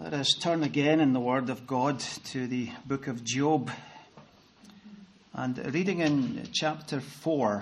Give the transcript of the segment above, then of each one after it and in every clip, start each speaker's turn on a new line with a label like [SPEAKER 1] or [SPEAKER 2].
[SPEAKER 1] Let us turn again in the Word of God to the book of Job, and reading in chapter 4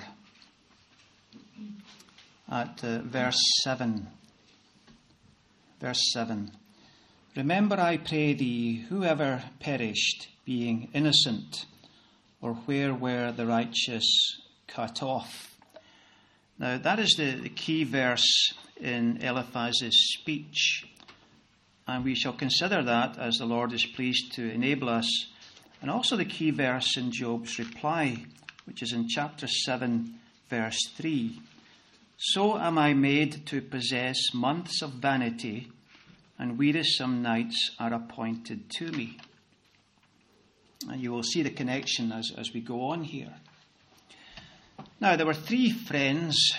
[SPEAKER 1] at verse 7. Verse 7. Remember, I pray thee, whoever perished, being innocent, or where were the righteous cut off? Now, that is the key verse in Eliphaz's speech. And we shall consider that as the Lord is pleased to enable us. And also the key verse in Job's reply, which is in chapter 7, verse 3. So am I made to possess months of vanity, and wearisome nights are appointed to me. And you will see the connection as we go on here. Now, there were three friends.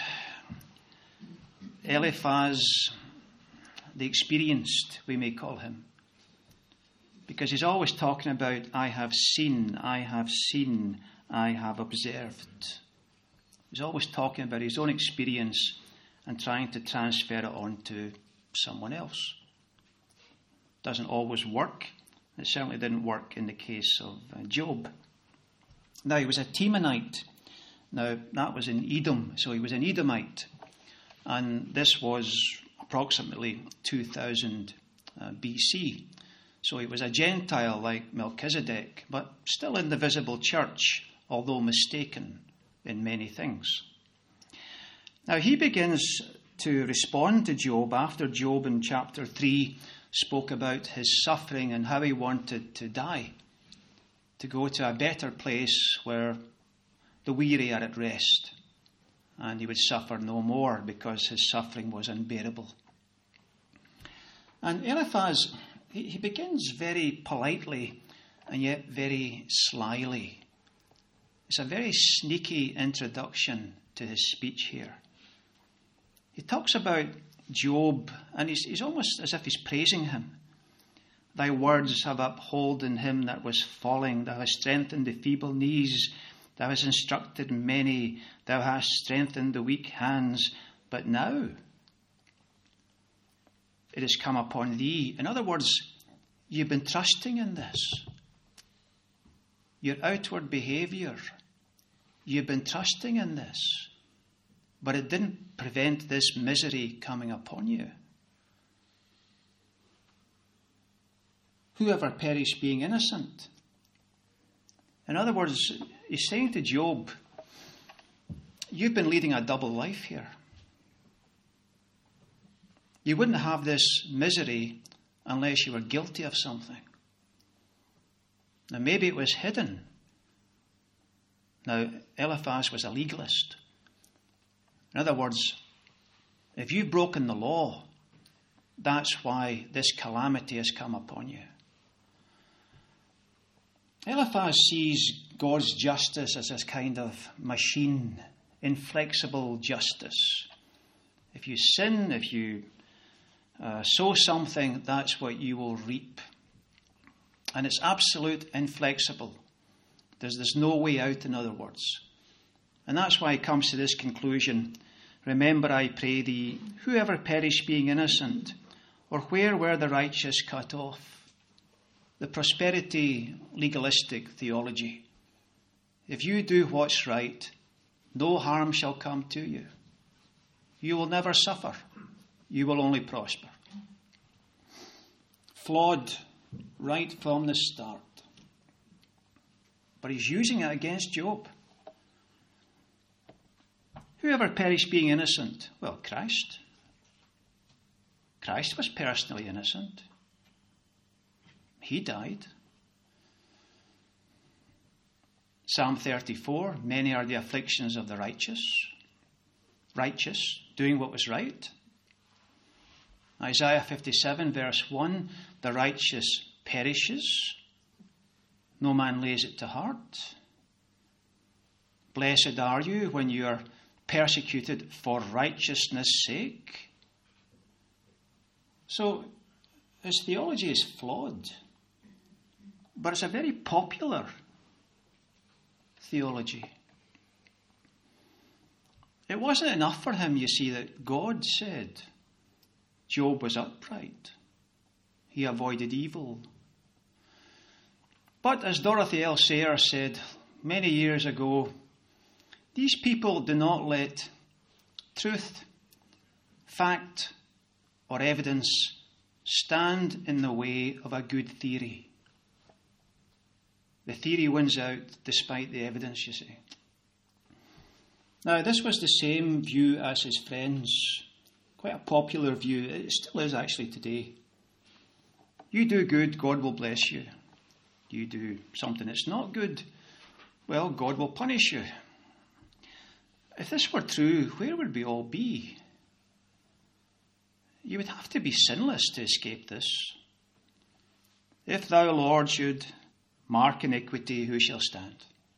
[SPEAKER 1] Eliphaz, the experienced, we may call him, because he's always talking about, I have seen, I have seen, I have observed. He's always talking about his own experience and trying to transfer it on to someone else. Doesn't always work. It certainly didn't work in the case of Job. Now, he was a Temanite. Now, that was in Edom, so he was an Edomite. And this was approximately 2000 BC. So he was a Gentile like Melchizedek, but still in the visible church, although mistaken in many things. Now he begins to respond to Job after Job in chapter 3 spoke about his suffering and how he wanted to die, to go to a better place where the weary are at rest, and he would suffer no more because his suffering was unbearable. And Eliphaz, he begins very politely and yet very slyly. It's a very sneaky introduction to his speech here. He talks about Job, and he's almost as if he's praising him. Thy words have upholden him that was falling. Thou hast strengthened the feeble knees. Thou hast instructed many. Thou hast strengthened the weak hands. But now it has come upon thee. In other words, you've been trusting in this. Your outward behavior, you've been trusting in this. But it didn't prevent this misery coming upon you. Whoever perished being innocent. In other words, he's saying to Job, you've been leading a double life here. You wouldn't have this misery unless you were guilty of something. Now, maybe it was hidden. Now, Eliphaz was a legalist. In other words, if you've broken the law, that's why this calamity has come upon you. Eliphaz sees God's justice as this kind of machine, inflexible justice. If you sin, if you sow something, that's what you will reap. And it's absolute, inflexible. There's no way out, in other words. And that's why he comes to this conclusion. Remember, I pray thee, whoever perished being innocent, or where were the righteous cut off? The prosperity legalistic theology. If you do what's right, no harm shall come to you. You will never suffer. You will only prosper. Flawed right from the start. But he's using it against Job. Whoever perished being innocent? Well, Christ. Christ was personally innocent. He died. Psalm 34, many are the afflictions of the righteous. Righteous, doing what was right. Isaiah 57, verse 1, the righteous perishes. No man lays it to heart. Blessed are you when you are persecuted for righteousness' sake. So, his theology is flawed, but it's a very popular theology. It wasn't enough for him, you see, that God said Job was upright. he avoided evil. But as Dorothy L. Sayers said many years ago, these people do not let truth, fact, or evidence stand in the way of a good theory. The theory wins out despite the evidence, you see. Now, this was the same view as his friends. Quite a popular view. It still is actually today. You do good, God will bless you. You do something that's not good, well, God will punish you. If this were true, where would we all be? You would have to be sinless to escape this. If thou, Lord, should mark iniquity, who shall stand?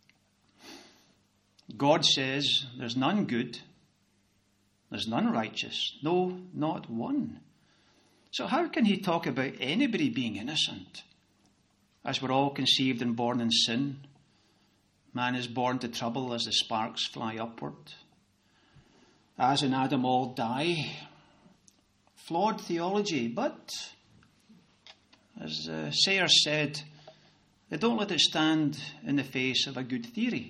[SPEAKER 1] God says there's none good, there's none righteous, no, not one. So how can he talk about anybody being innocent? As we're all conceived and born in sin, man is born to trouble as the sparks fly upward. As in Adam all die. Flawed theology, but as Sayers said, they don't let it stand in the face of a good theory.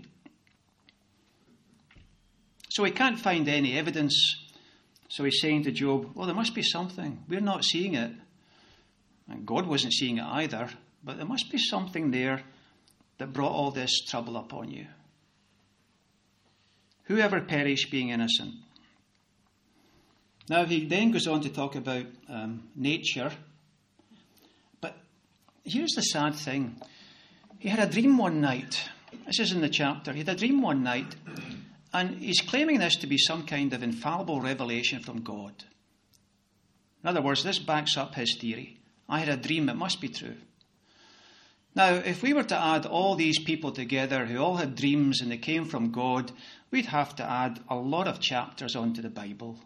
[SPEAKER 1] So he can't find any evidence. So he's saying to Job, well, there must be something. We're not seeing it. And God wasn't seeing it either. But there must be something there that brought all this trouble upon you. Whoever perished being innocent. Now he then goes on to talk about nature. But here's the sad thing. He had a dream one night. This is in the chapter. He had a dream one night. And he's claiming this to be some kind of infallible revelation from God. In other words, this backs up his theory. I had a dream, it must be true. Now, if we were to add all these people together who all had dreams and they came from God, we'd have to add a lot of chapters onto the Bible.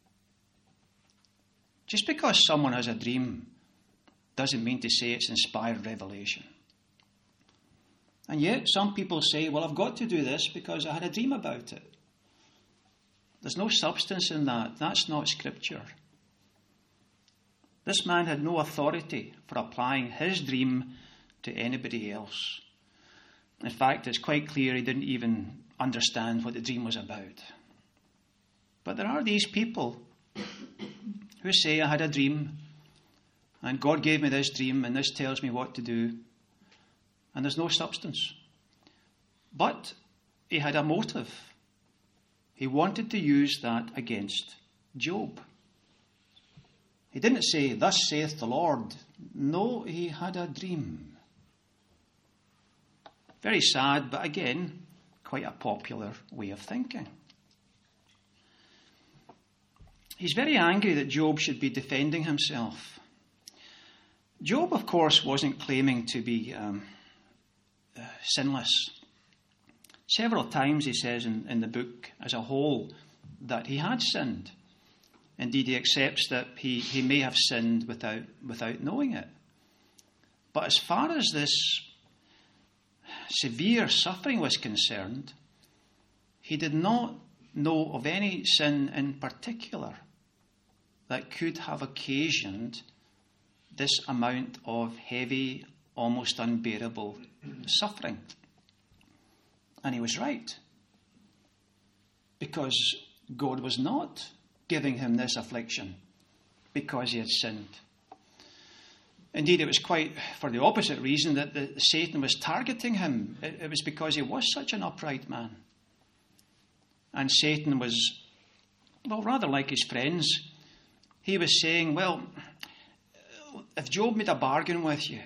[SPEAKER 1] Just because someone has a dream doesn't mean to say it's inspired revelation. And yet some people say, well, I've got to do this because I had a dream about it. There's no substance in that. That's not Scripture. This man had no authority for applying his dream to anybody else. In fact, it's quite clear he didn't even understand what the dream was about. But there are these people who say, I had a dream, and God gave me this dream, and this tells me what to do. And there's no substance. But he had a motive. He wanted to use that against Job. He didn't say, thus saith the Lord. No, he had a dream. Very sad, but again, quite a popular way of thinking. He's very angry that Job should be defending himself. Job, of course, wasn't claiming to be sinless. Several times he says in the book as a whole that he had sinned. Indeed, he accepts that he may have sinned without knowing it. But as far as this severe suffering was concerned, he did not know of any sin in particular that could have occasioned this amount of heavy, almost unbearable suffering. And he was right, because God was not giving him this affliction because he had sinned. Indeed, it was quite for the opposite reason that Satan was targeting him. It was because he was such an upright man. And Satan was, well, rather like his friends. He was saying, well, if Job made a bargain with you,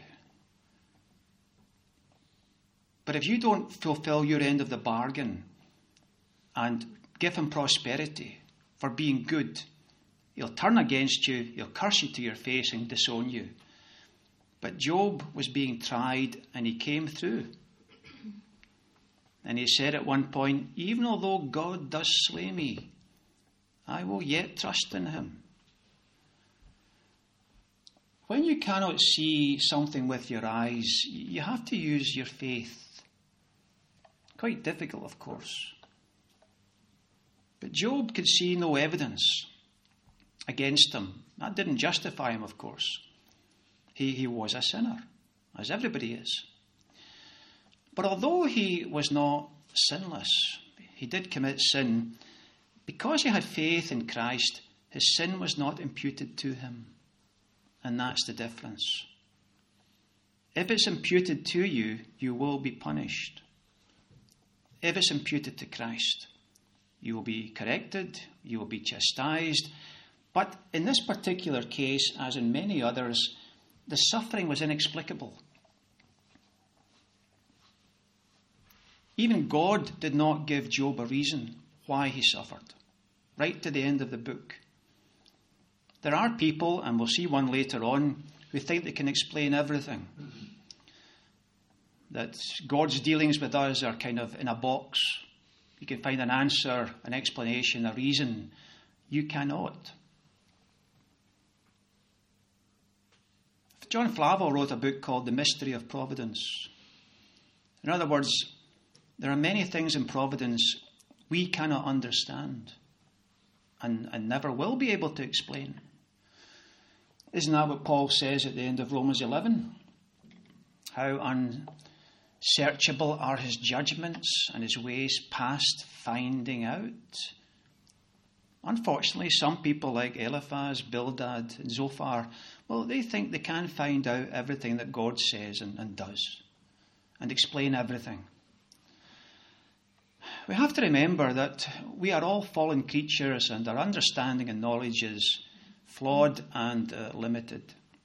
[SPEAKER 1] but if you don't fulfill your end of the bargain and give him prosperity for being good, he'll turn against you, he'll curse you to your face and disown you. But Job was being tried and he came through. And he said at one point, even although God does slay me, I will yet trust in him. When you cannot see something with your eyes, you have to use your faith. Quite difficult, of course. But Job could see no evidence against him. That didn't justify him, of course. He was a sinner, as everybody is. But although he was not sinless, he did commit sin. Because he had faith in Christ, his sin was not imputed to him. And that's the difference. If it's imputed to you, you will be punished. If it's imputed to Christ, you will be corrected, you will be chastised. But in this particular case, as in many others, the suffering was inexplicable. Even God did not give Job a reason why he suffered, right to the end of the book. There are people, and we'll see one later on, who think they can explain everything. That God's dealings with us are kind of in a box. You can find an answer, an explanation, a reason. You cannot. John Flavel wrote a book called The Mystery of Providence. In other words, there are many things in providence we cannot understand and never will be able to explain. Isn't that what Paul says at the end of Romans 11? How unsearchable are his judgments and his ways past finding out. Unfortunately, some people like Eliphaz, Bildad, and Zophar, well, they think they can find out everything that God says and does and explain everything. We have to remember that we are all fallen creatures and our understanding and knowledge is flawed and limited.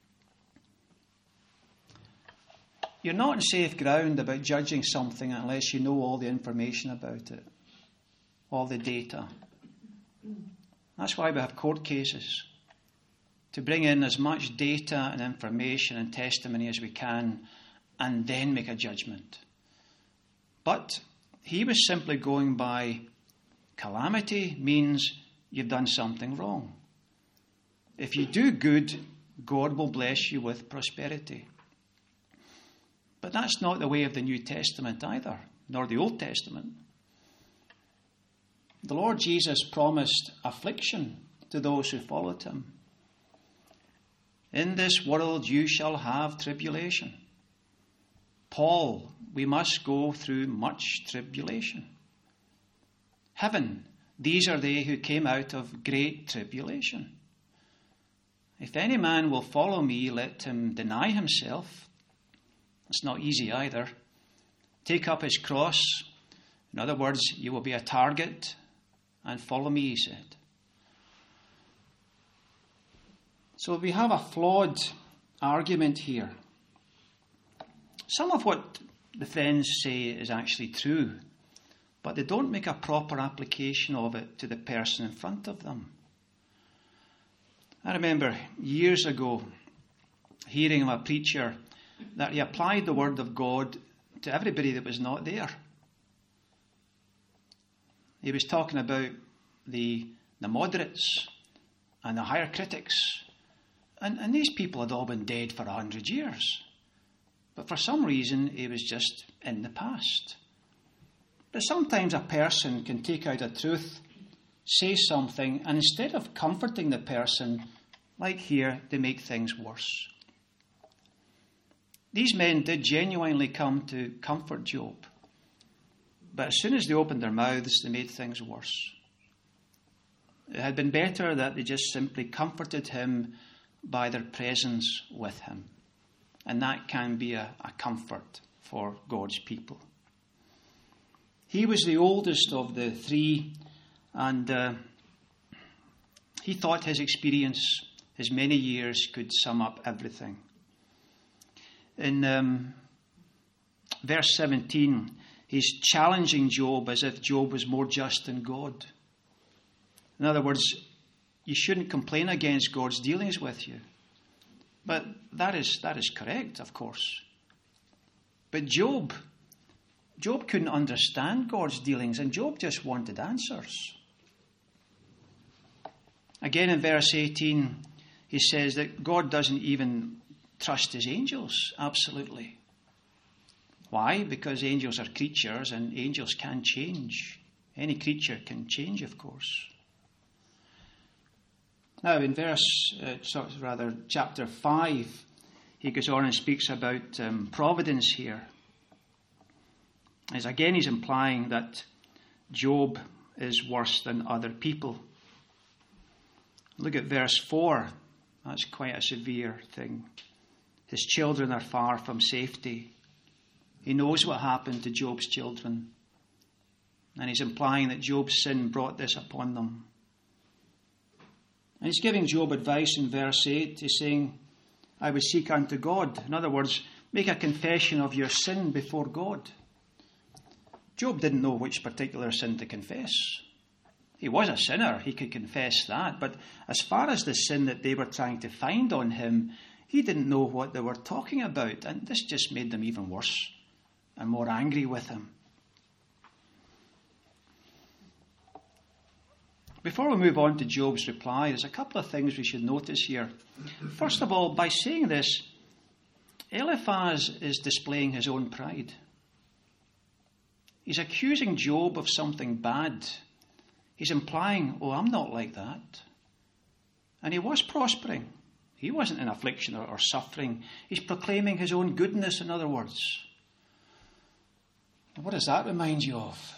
[SPEAKER 1] You're not on safe ground about judging something unless you know all the information about it, all the data. That's why we have court cases, to bring in as much data and information and testimony as we can and then make a judgment. But he was simply going by calamity means you've done something wrong. If you do good, God will bless you with prosperity. But that's not the way of the New Testament either, nor the Old Testament. The Lord Jesus promised affliction to those who followed him. In this world you shall have tribulation. Paul, we must go through much tribulation. Heaven, these are they who came out of great tribulation. If any man will follow me, let him deny himself. It's not easy either. Take up his cross. In other words, you will be a target and follow me, he said. So we have a flawed argument here. Some of what the friends say is actually true, but they don't make a proper application of it to the person in front of them. I remember years ago hearing of a preacher that he applied the word of God to everybody that was not there. He was talking about the moderates and the higher critics. And these people had all been dead for 100 years. But for some reason, it was just in the past. But sometimes a person can take out a truth, say something, and instead of comforting the person, like here, they make things worse. These men did genuinely come to comfort Job. But as soon as they opened their mouths, they made things worse. It had been better that they just simply comforted him by their presence with him. And that can be a comfort for God's people. He was the oldest of the three, and he thought his experience, his many years, could sum up everything. In verse 17, he's challenging Job as if Job was more just than God. In other words, you shouldn't complain against God's dealings with you. But that is correct, of course. But Job couldn't understand God's dealings, and Job just wanted answers. Again in verse 18, he says that God doesn't even trust his angels, absolutely. Why? Because angels are creatures, and angels can change. Any creature can change, of course. Now, in chapter 5, he goes on and speaks about providence here. As again, he's implying that Job is worse than other people. Look at verse 4. That's quite a severe thing. His children are far from safety. He knows what happened to Job's children. And he's implying that Job's sin brought this upon them. And he's giving Job advice in verse 8. He's saying, I would seek unto God. In other words, make a confession of your sin before God. Job didn't know which particular sin to confess. He was a sinner, he could confess that. But as far as the sin that they were trying to find on him, he didn't know what they were talking about. And this just made them even worse and more angry with him. Before we move on to Job's reply, there's a couple of things we should notice here. First of all, by saying this, Eliphaz is displaying his own pride. He's accusing Job of something bad. He's implying, I'm not like that. And he was prospering. He wasn't in affliction or suffering. He's proclaiming his own goodness, in other words. What does that remind you of?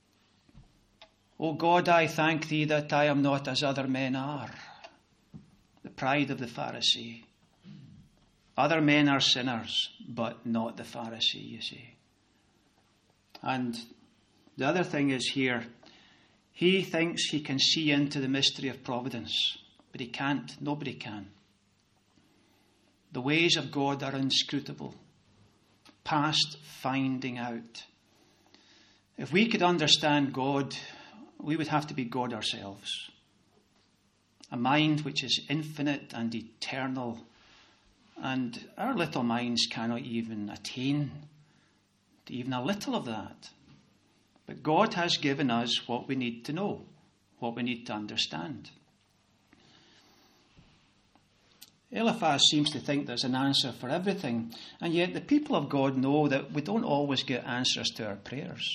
[SPEAKER 1] O God, I thank thee that I am not as other men are. The pride of the Pharisee. Other men are sinners, but not the Pharisee, you see. And the other thing is here, he thinks he can see into the mystery of providence, but he can't. Nobody can. The ways of God are inscrutable, past finding out. If we could understand God, we would have to be God ourselves. A mind which is infinite and eternal, and our little minds cannot even attain to even a little of that. But God has given us what we need to know, what we need to understand. Eliphaz seems to think there's an answer for everything, and yet the people of God know that we don't always get answers to our prayers.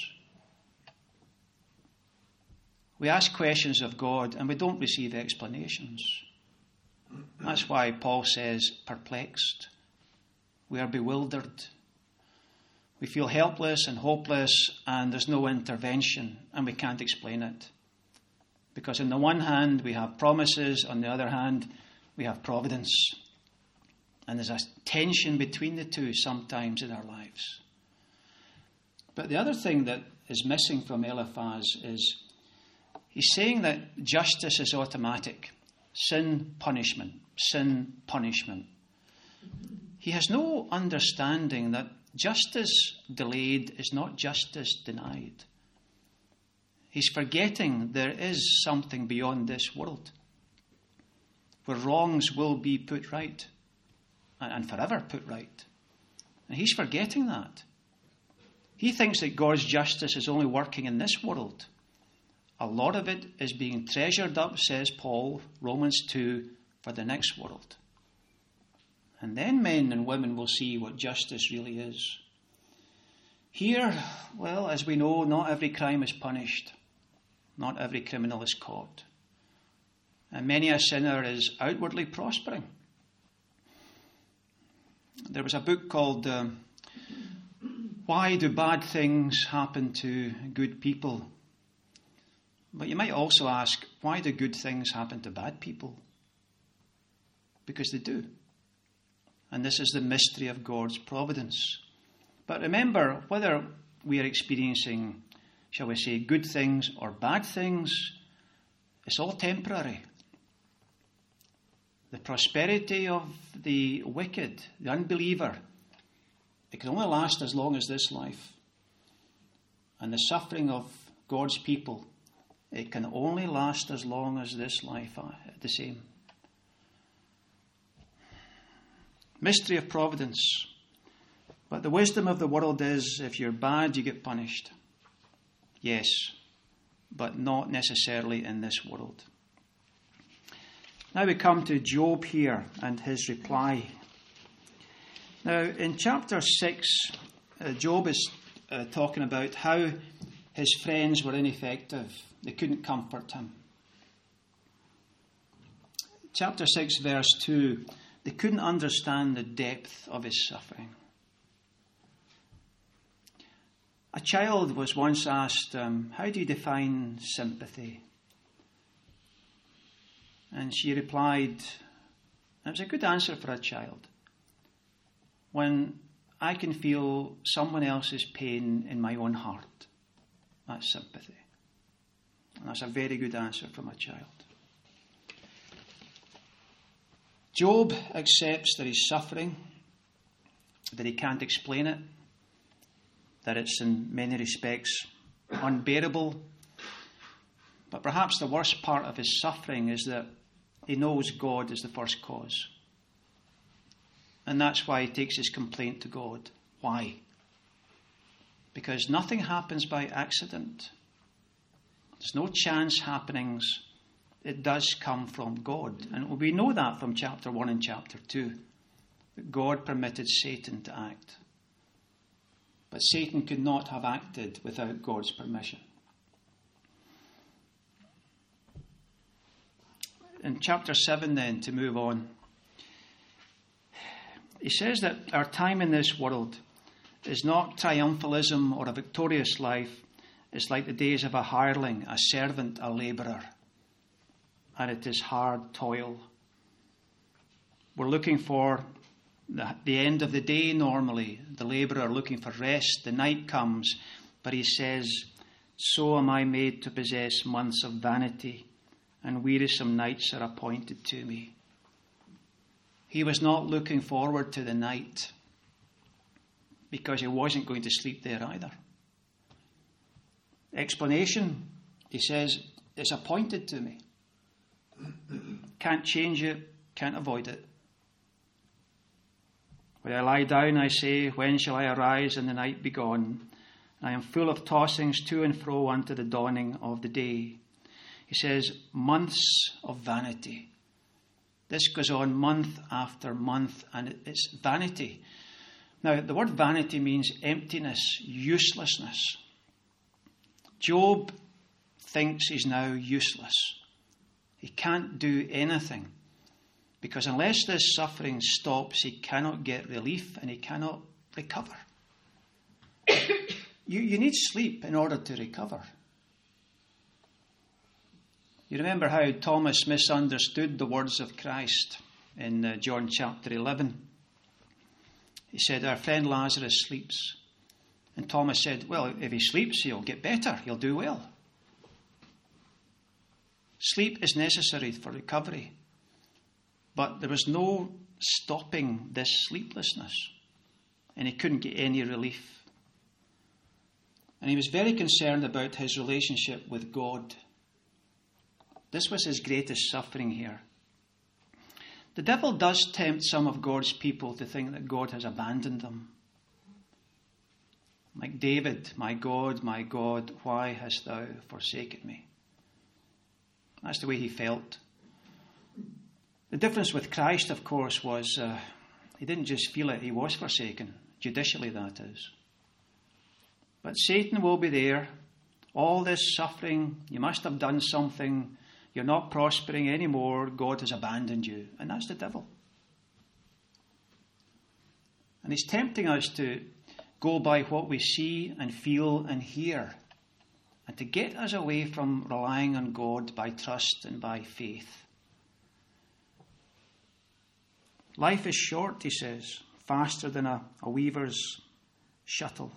[SPEAKER 1] We ask questions of God and we don't receive explanations. That's why Paul says, perplexed. We are bewildered. We feel helpless and hopeless, and there's no intervention, and we can't explain it. Because on the one hand, we have promises, on the other hand, we have providence. And there's a tension between the two sometimes in our lives. But the other thing that is missing from Eliphaz is he's saying that justice is automatic. Sin, punishment. Sin, punishment. He has no understanding that justice delayed is not justice denied. He's forgetting there is something beyond this world where wrongs will be put right and forever put right. And he's forgetting that. He thinks that God's justice is only working in this world. A lot of it is being treasured up, says Paul, Romans 2, for the next world. And then men and women will see what justice really is. Here, well, as we know, not every crime is punished. Not every criminal is caught. And many a sinner is outwardly prospering. There was a book called Why Do Bad Things Happen to Good People? But you might also ask, why do good things happen to bad people? Because they do. And this is the mystery of God's providence. But remember, whether we are experiencing, shall we say, good things or bad things, it's all temporary. The prosperity of the wicked, the unbeliever, it can only last as long as this life. And the suffering of God's people, it can only last as long as this life, the same. Mystery of providence. But the wisdom of the world is, if you're bad, you get punished. Yes, but not necessarily in this world. Now we come to Job here and his reply. Now, in chapter 6, Job is talking about how his friends were ineffective. They couldn't comfort him. Chapter 6, verse 2, They couldn't understand the depth of his suffering. A child was once asked, how do you define sympathy? And she replied, it was a good answer for a child, when I can feel someone else's pain in my own heart, that's sympathy. And that's a very good answer from a child. Job accepts that he's suffering, that he can't explain it, that it's in many respects unbearable. But perhaps the worst part of his suffering is that he knows God is the first cause. And that's why he takes his complaint to God. Why? Because nothing happens by accident. There's no chance happenings. It does come from God. And we know that from chapter 1 and chapter 2, that God permitted Satan to act. But Satan could not have acted without God's permission. In chapter 7 then, to move on, he says that our time in this world is not triumphalism or a victorious life. It's like the days of a hireling, a servant, a labourer. And it is hard toil. We're looking for the end of the day normally, the labourer looking for rest. The night comes, but he says, so am I made to possess months of vanity, and wearisome nights are appointed to me. He was not looking forward to the night because he wasn't going to sleep there either. Explanation, he says, it's appointed to me. Can't change it, can't avoid it. When I lie down, I say, when shall I arise and the night be gone? I am full of tossings to and fro unto the dawning of the day. He says, months of vanity. This goes on month after month, and it's vanity. Now, the word vanity means emptiness, uselessness. Job thinks he's now useless. He can't do anything. Because unless this suffering stops, he cannot get relief and he cannot recover. You need sleep in order to recover. You remember how Thomas misunderstood the words of Christ in John chapter 11. He said, our friend Lazarus sleeps. And Thomas said, well, if he sleeps, he'll get better. He'll do well. Sleep is necessary for recovery. But there was no stopping this sleeplessness. And he couldn't get any relief. And he was very concerned about his relationship with God. This was his greatest suffering here. The devil does tempt some of God's people to think that God has abandoned them. Like David, my God, why hast thou forsaken me? That's the way he felt. The difference with Christ, of course, was he didn't just feel it, he was forsaken. Judicially, that is. But Satan will be there. All this suffering, you must have done something. You're not prospering anymore. God has abandoned you. And that's the devil. And he's tempting us to go by what we see and feel and hear, and to get us away from relying on God by trust and by faith. Life is short, he says, faster than a weaver's shuttle.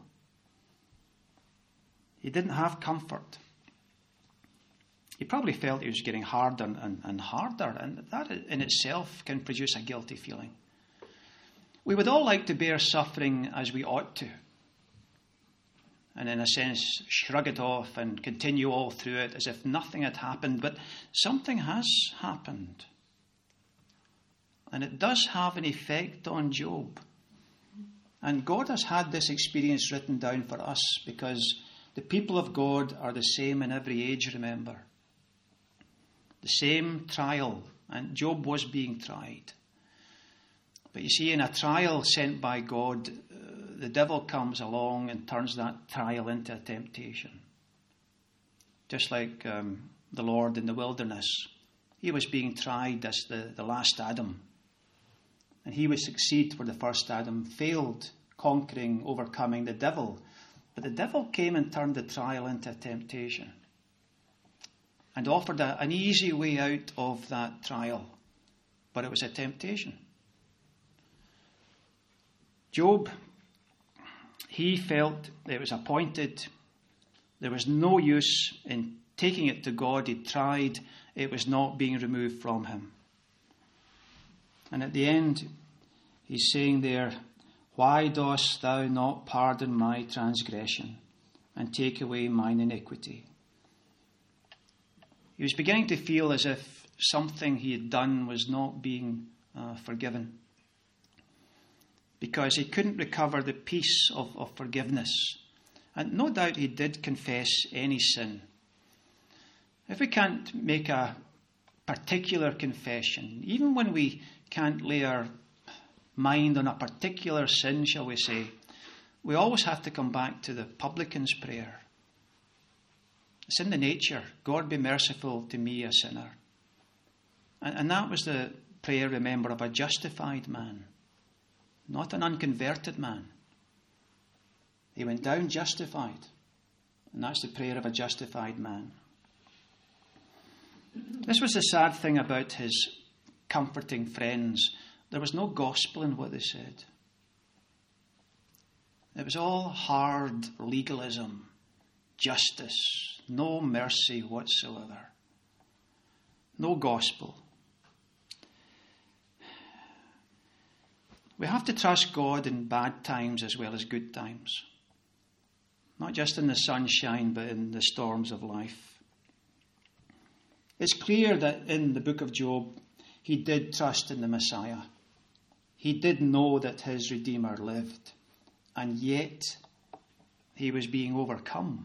[SPEAKER 1] He didn't have comfort. He probably felt he was getting harder and harder, and that in itself can produce a guilty feeling. We would all like to bear suffering as we ought to, and in a sense shrug it off and continue all through it as if nothing had happened, but something has happened. And it does have an effect on Job. And God has had this experience written down for us because the people of God are the same in every age, remember. The same trial, and Job was being tried. But you see, in a trial sent by God, the devil comes along and turns that trial into a temptation. Just like the Lord in the wilderness. He was being tried as the last Adam. And he would succeed where the first Adam failed, overcoming the devil. But the devil came and turned the trial into temptation and offered an easy way out of that trial. But it was a temptation. Job, he felt it was appointed. There was no use in taking it to God. He tried. It was not being removed from him. And at the end, he's saying there, "Why dost thou not pardon my transgression and take away mine iniquity?" He was beginning to feel as if something he had done was not being forgiven, because he couldn't recover the peace of forgiveness. And no doubt he did confess any sin. If we can't make a particular confession, even when we can't lay our mind on a particular sin, shall we say, we always have to come back to the publican's prayer. It's in the nature, "God be merciful to me, a sinner." And that was the prayer, remember, of a justified man, not an unconverted man. He went down justified, and that's the prayer of a justified man. This was the sad thing about his comforting friends. There was no gospel in what they said. It was all hard legalism, justice, no mercy whatsoever. No gospel. We have to trust God in bad times as well as good times. Not just in the sunshine, but in the storms of life. It's clear that in the book of Job, he did trust in the Messiah. He did know that his Redeemer lived, and yet he was being overcome.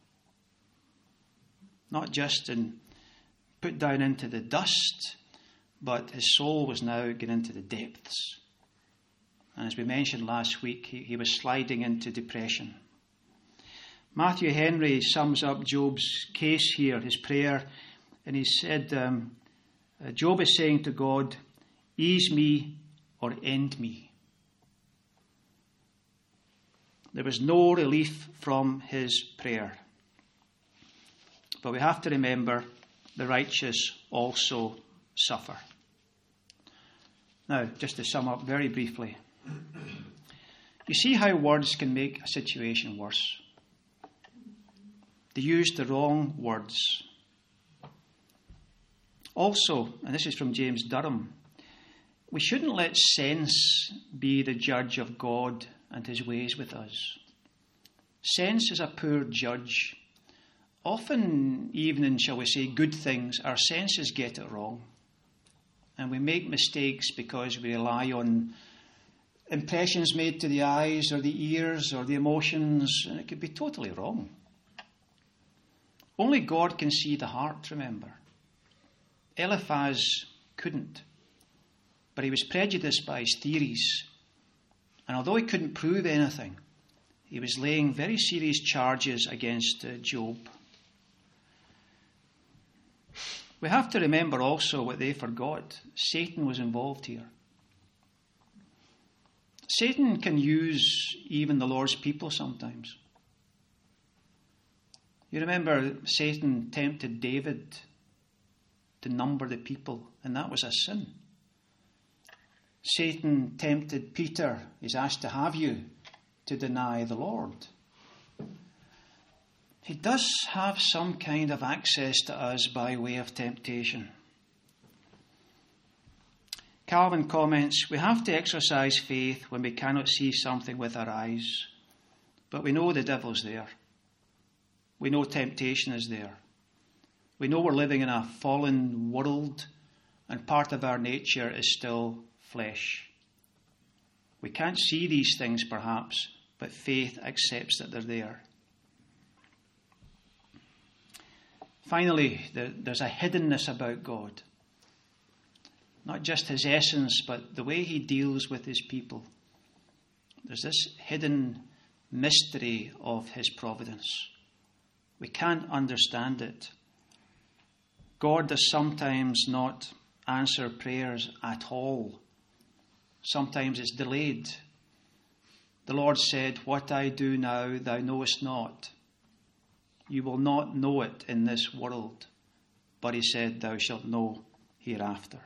[SPEAKER 1] Not just put down into the dust, but his soul was now getting into the depths. And as we mentioned last week, he was sliding into depression. Matthew Henry sums up Job's case here, his prayer, and he said, Job is saying to God, "Ease me or end me." There was no relief from his prayer. But we have to remember the righteous also suffer. Now, just to sum up very briefly, you see how words can make a situation worse. They used the wrong words. Also, and this is from James Durham, we shouldn't let sense be the judge of God and his ways with us. Sense is a poor judge. Often, even in, shall we say, good things, our senses get it wrong. And we make mistakes because we rely on impressions made to the eyes or the ears or the emotions, and it could be totally wrong. Only God can see the heart, remember. Eliphaz couldn't, but he was prejudiced by his theories. And although he couldn't prove anything, he was laying very serious charges against Job. We have to remember also what they forgot. Satan was involved here. Satan can use even the Lord's people sometimes. You remember Satan tempted David to number the people, and that was a sin. Satan tempted Peter, he's asked to have you, to deny the Lord. He does have some kind of access to us by way of temptation. Calvin comments, we have to exercise faith when we cannot see something with our eyes, but we know the devil's there. We know temptation is there. We know we're living in a fallen world, and part of our nature is still flesh. We can't see these things perhaps, but faith accepts that they're there. Finally, there's a hiddenness about God. Not just his essence, but the way he deals with his people. There's this hidden mystery of his providence. We can't understand it. God does sometimes not answer prayers at all. Sometimes it's delayed. The Lord said, "What I do now, thou knowest not. You will not know it in this world." But he said, "Thou shalt know hereafter."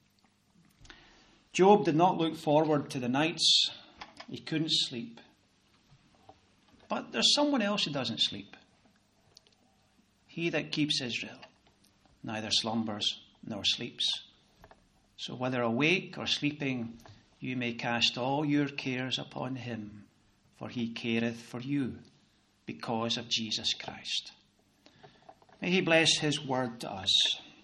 [SPEAKER 1] Job did not look forward to the nights. He couldn't sleep. But there's someone else who doesn't sleep. He that keeps Israel neither slumbers nor sleeps. So whether awake or sleeping, you may cast all your cares upon him, for he careth for you, because of Jesus Christ. May he bless his word to us.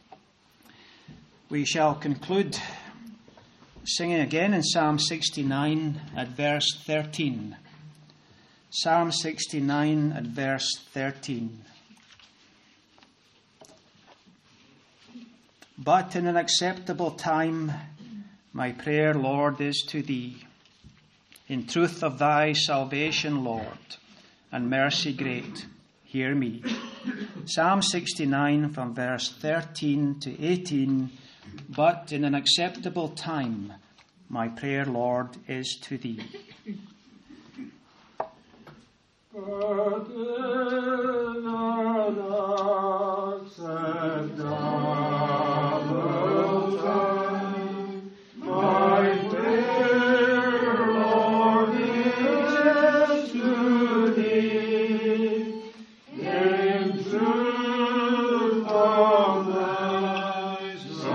[SPEAKER 1] We shall conclude singing again in Psalm 69 at verse 13. Psalm 69 at verse 13. But in an acceptable time, my prayer, Lord, is to thee. In truth of thy salvation, Lord, and mercy great, hear me. Psalm 69 from verse 13 to 18. But in an acceptable time, my prayer, Lord, is to thee. But in an acceptable time, my prayer, Lord, is to thee. In truth of thy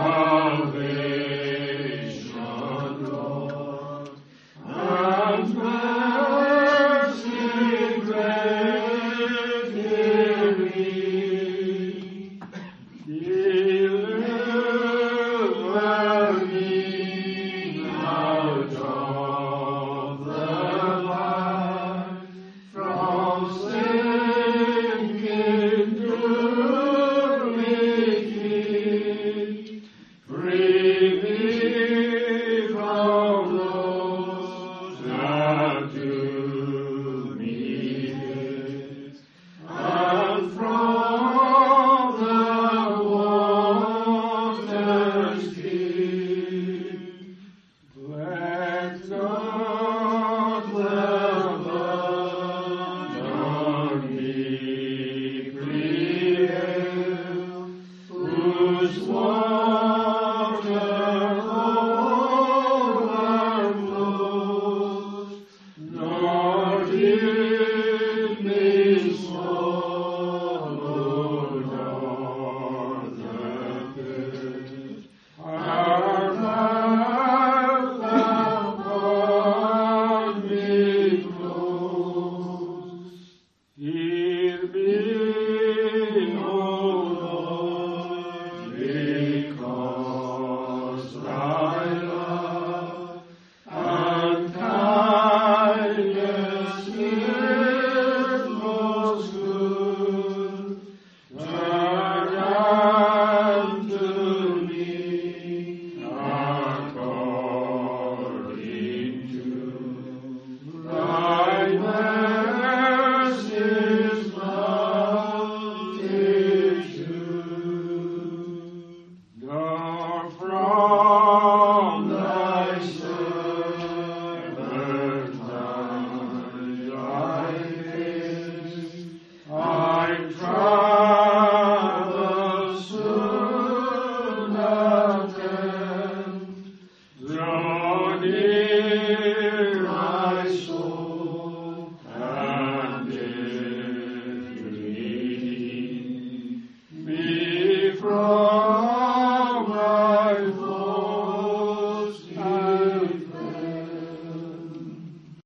[SPEAKER 1] salvation, Lord, and mercy great, hear me. Deliver me out of the life, from sinking to wicked. Free me from those that do me hate, and from the water's deep. Let not the blood on me prevail, whose water overflows, nor did me swallow down the pit. Our mouth upon me close. Hear me, O Lord, because thy love and kindness is most good. Turn unto me according to thy mercy's multitude. Nor from thy servant hide thy face. I'm troubled soon attend. Draw near my soul and redeem me from my foes.